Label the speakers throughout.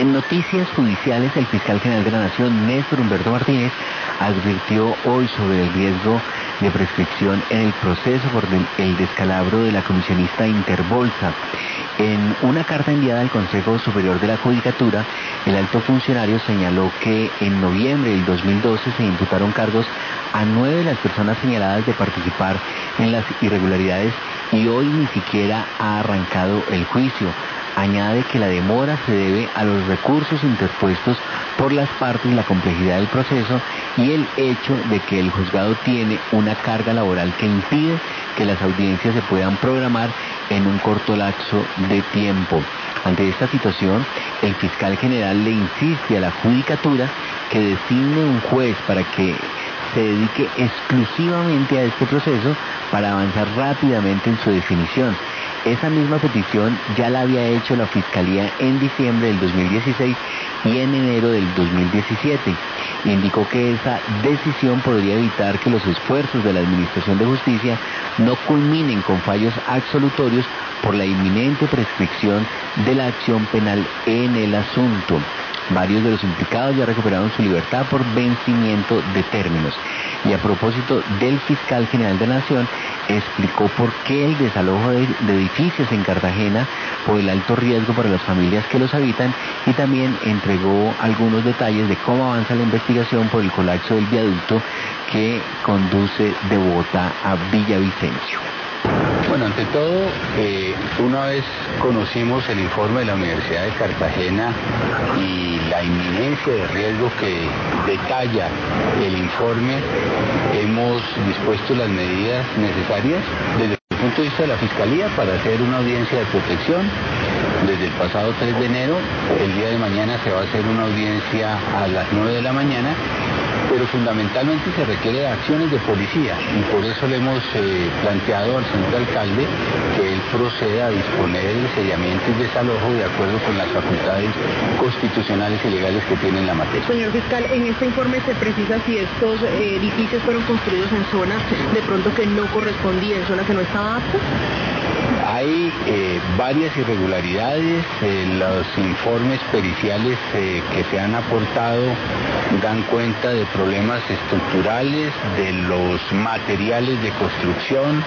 Speaker 1: En noticias judiciales, el fiscal general de la Nación, Néstor Humberto Martínez, advirtió hoy sobre el riesgo de prescripción en el proceso por el descalabro de la comisionista Interbolsa. En una carta enviada al Consejo Superior de la Judicatura, el alto funcionario señaló que en noviembre del 2012 se imputaron cargos a 9 de las personas señaladas de participar en las irregularidades y hoy ni siquiera ha arrancado el juicio. Añade que la demora se debe a los recursos interpuestos por las partes, la complejidad del proceso y el hecho de que el juzgado tiene una carga laboral que impide que las audiencias se puedan programar en un corto lapso de tiempo. Ante esta situación, el fiscal general le insiste a la judicatura que designe un juez para que se dedique exclusivamente a este proceso para avanzar rápidamente en su definición. Esa misma petición ya la había hecho la Fiscalía en diciembre del 2016 y en enero del 2017. Indicó que esa decisión podría evitar que los esfuerzos de la Administración de Justicia no culminen con fallos absolutorios por la inminente prescripción de la acción penal en el asunto. Varios de los implicados ya recuperaron su libertad por vencimiento de términos. Y a propósito del fiscal general de la Nación, explicó por qué el desalojo de edificios en Cartagena por el alto riesgo para las familias que los habitan y también entregó algunos detalles de cómo avanza la investigación por el colapso del viaducto que conduce de Bogotá a Villavicencio.
Speaker 2: Bueno, ante todo, una vez conocimos el informe de la Universidad de Cartagena y la inminencia de riesgo que detalla el informe, hemos dispuesto las medidas necesarias desde el punto de vista de la Fiscalía para hacer una audiencia de protección. Desde el pasado 3 de enero, el día de mañana se va a hacer una audiencia a las 9 de la mañana, pero fundamentalmente se requiere acciones de policía y por eso le hemos planteado al señor alcalde que él proceda a disponer el sellamiento y desalojo de acuerdo con las facultades constitucionales y legales que tiene en la materia.
Speaker 3: Señor fiscal, en este informe se precisa si estos edificios fueron construidos en zonas de pronto que no correspondían, en zonas que no estaban aptas.
Speaker 2: Hay varias irregularidades, los informes periciales que se han aportado dan cuenta de problemas estructurales, de los materiales de construcción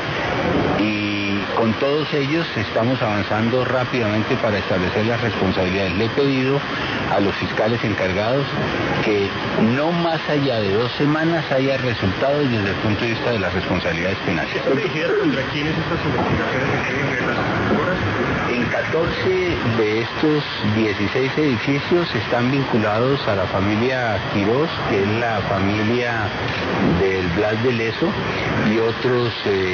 Speaker 2: y con todos ellos estamos avanzando rápidamente para establecer las responsabilidades. Le he pedido a los fiscales encargados que no más allá de 2 semanas haya resultados desde el punto de vista de las responsabilidades penales.
Speaker 4: ¿Son dirigidas contra quiénes estas investigaciones de las constructoras?
Speaker 2: En 14 de estos 16 edificios están vinculados a la familia Quirós, que es la familia del Blas de Lezo, y otros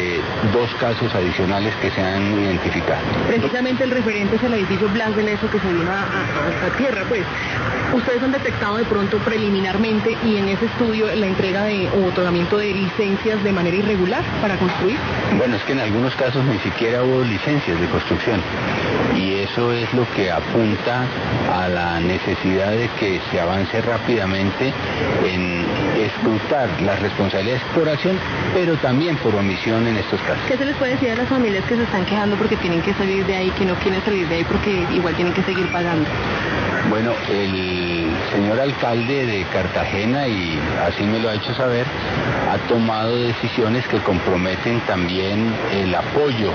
Speaker 2: 2 casos adicionales que se han identificado.
Speaker 3: Precisamente el referente es el edificio Blas de Lezo que se vino a tierra, pues. ¿Ustedes han detectado de pronto preliminarmente y en ese estudio la entrega o otorgamiento de licencias de manera irregular para construir?
Speaker 2: Bueno, es que en algunos casos ni siquiera hubo licencias de construcción y eso es lo que apunta a la necesidad de que se avance rápidamente en escrutar las responsabilidades por acción, pero también por omisión en estos casos.
Speaker 3: ¿Qué se les puede decir a las familias que se están quejando porque tienen que salir de ahí, que no quieren salir de ahí porque igual tienen que seguir pagando?
Speaker 2: Bueno, el señor alcalde de Cartagena, y así me lo ha hecho saber, ha tomado decisiones que comprometen también el apoyo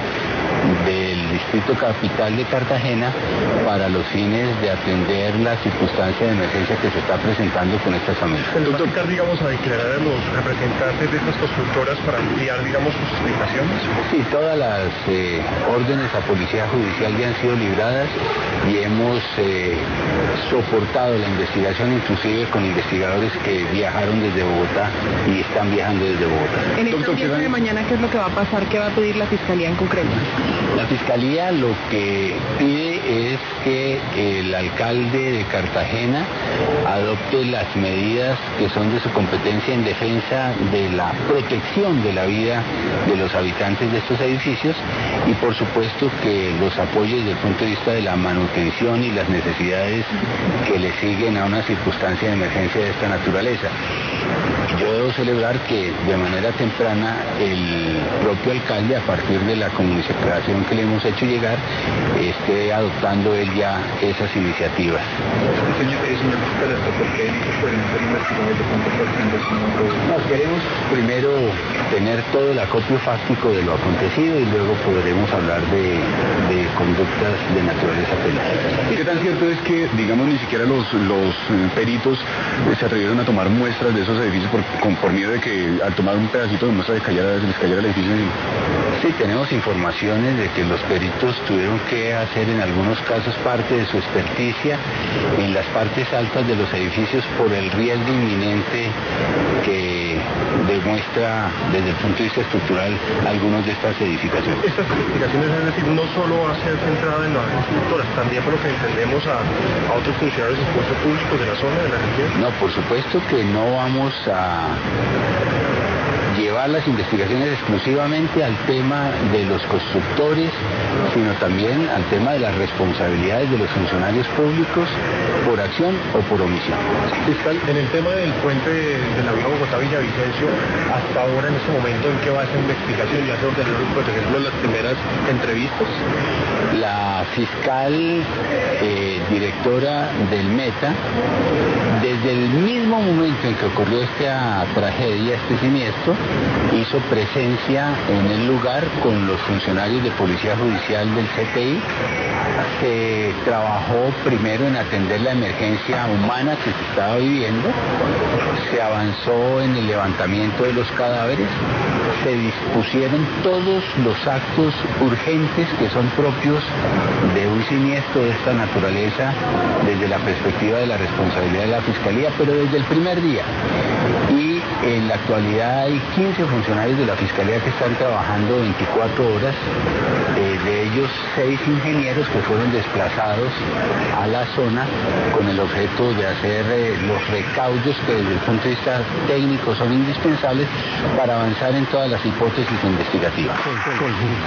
Speaker 2: del Distrito Capital de Cartagena para los fines de atender la circunstancia de emergencia que se está presentando con estas familias.
Speaker 4: ¿El doctor Car, digamos, a declarar a los representantes de estas constructoras para ampliar, digamos, sus explicaciones?
Speaker 2: Sí, todas las órdenes a Policía Judicial ya han sido libradas y hemos soportado la investigación, inclusive con investigadores que viajaron desde Bogotá y están viajando desde Bogotá.
Speaker 3: En esta audiencia de mañana, ¿qué es lo que va a pasar? ¿Qué va a pedir la Fiscalía en concreto?
Speaker 2: La Fiscalía lo que pide es que el alcalde de Cartagena adopte las medidas que son de su competencia en defensa de la protección de la vida de los habitantes de estos edificios y por supuesto que los apoye desde el punto de vista de la manutención y las necesidades que le siguen a una circunstancia de emergencia de esta naturaleza. Yo debo celebrar que de manera temprana el propio alcalde, a partir de la comunicación que le hemos hecho llegar, esté adoptando él ya esas iniciativas.
Speaker 4: Señor, ¿por qué dice que deben ser investigados de cuánto está haciendo su
Speaker 2: No, queremos primero tener todo el acopio fáctico de lo acontecido y luego podremos hablar de conductas de naturaleza penal.
Speaker 5: ¿Qué tan cierto es que, digamos, ni siquiera los peritos se atrevieron a tomar muestras de esos edificios por miedo de que al tomar un pedacito de muestra les cayera el edificio encima?
Speaker 2: Sí, tenemos informaciones de que los peritos tuvieron que hacer en algunos casos parte de su experticia en las partes altas de los edificios por el riesgo inminente que demuestra desde el punto de vista estructural algunas de estas edificaciones.
Speaker 4: Estas investigaciones, es decir, no solo va a ser centrada en las constructoras, también por lo que entendemos a otros funcionarios y puestos públicos de la zona, de la región.
Speaker 2: No, por supuesto que no vamos a llevar las investigaciones exclusivamente al tema de los constructores, sino también al tema de las responsabilidades de los funcionarios públicos por acción o por omisión.
Speaker 4: Fiscal, en el tema del puente de la vía Bogotá-Villavicencio, hasta ahora, en este momento, ¿en qué va esa investigación? ¿Ya se ordenaron, por ejemplo, las primeras entrevistas?
Speaker 2: La fiscal directora del Meta, desde el mismo momento en que ocurrió esta tragedia, este siniestro, hizo presencia en el lugar con los funcionarios de Policía Judicial del CTI. Se trabajó primero en atender la emergencia humana que se estaba viviendo, se avanzó en el levantamiento de los cadáveres, se dispusieron todos los actos urgentes que son propios de un siniestro de esta naturaleza desde la perspectiva de la responsabilidad de la Fiscalía, pero desde el primer día. Y en la actualidad hay 15 funcionarios de la Fiscalía que están trabajando 24 horas, de ellos 6 ingenieros que fueron desplazados a la zona con el objeto de hacer los recaudos que desde el punto de vista técnico son indispensables para avanzar en todas las hipótesis investigativas.